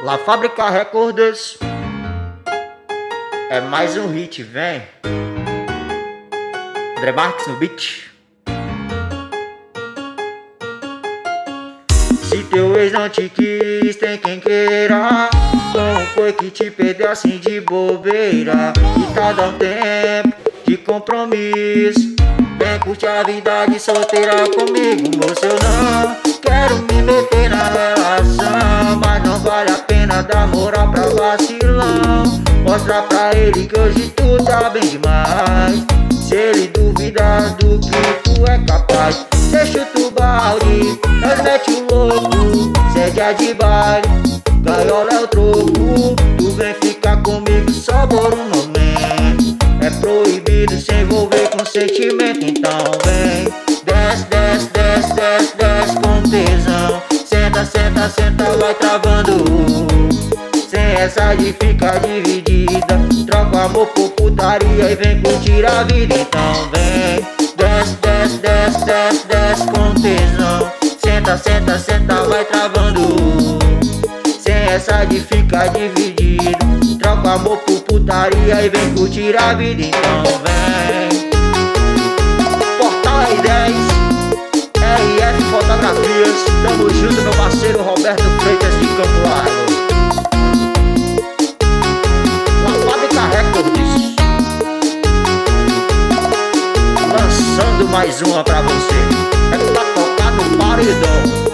La Fábrica Records é mais um hit, vem. André Marques no beat. Se teu ex não te quis, tem quem queira. Como foi que te perdeu assim de bobeira? E tá dando tempo de compromisso. Vem curtir a vida de solteira comigo, moço. Eu não quero me meter na relação, mas não vale a pena dar moral pra vacilão. Mostra pra ele que hoje tu tá bem demais. Se ele duvidar do que tu é capaz, deixa o balde, nós mete o louco. Cê é dia de baile, gaiola é o troco. Tu vem ficar comigo só por um momento. É proibido se envolver com sentimento, então vem. Desce, desce, desce, desce, desce com tesão. Senta, senta, senta, vai travando. Sem essa de ficar dividida, troca o amor por putaria e vem curtir a vida, então vem. Desce, desce, desce, desce, desce com tesão. Senta, senta, senta, vai travando. Sem essa de ficar dividida, troca o amor por putaria e vem curtir a vida, então vem. Portal R10, RF Fotografias, tamo junto, meu parceiro Roberto Freitas de Campo Largo. La Fábrica Records, lançando mais uma pra você. É pra tocar no paredão.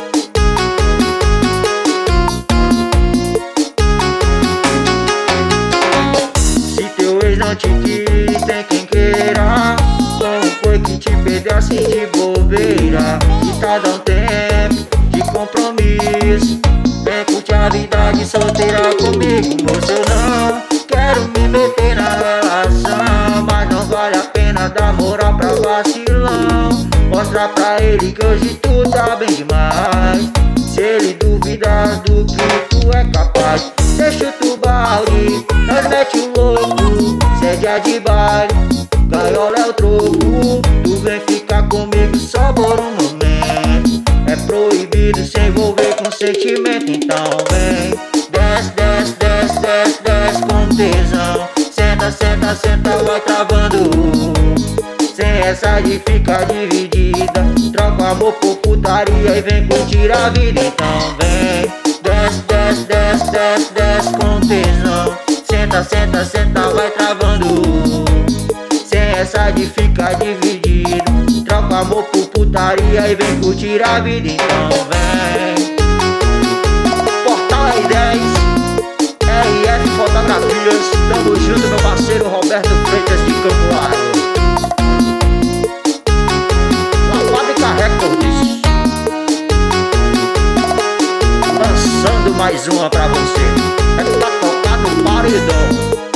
Se teu ex não te quis, tem quem queira. Como foi que te perdeu assim de bobeira? E tá dando tempo de compromisso. Vem curtir a vida de solteira comigo, moço. Eu não quero me meter na relação, mas não vale a pena dar moral pra vacilão. Mostra pra ele que hoje tu tá bem demais. Se ele duvidar do que tu é capaz, deixa o balde, nós mete o louco. Cê é dia de baile, gaiola é o troco. Tu vem ficar comigo só por um momento. É proibido se envolver com sentimento, então vem. Desce, desce, desce, desce, desce com tesão. Senta, senta, senta, vai travando. Sem essa de ficar dividida, troca o amor por putaria e vem curtir a vida, então vem. Desce, desce, desce, desce, desce com tesão. Senta, senta, senta, vai travando. Sem essa de ficar dividida, troca o amor por putaria e vem curtir a vida, então vem. Portal R10, RF Fotografias, tamo junto, meu parceiro Roberto Freitas de Campo Largo. La Fábrica Records, lançando mais uma pra você. É pra tocar no paredão.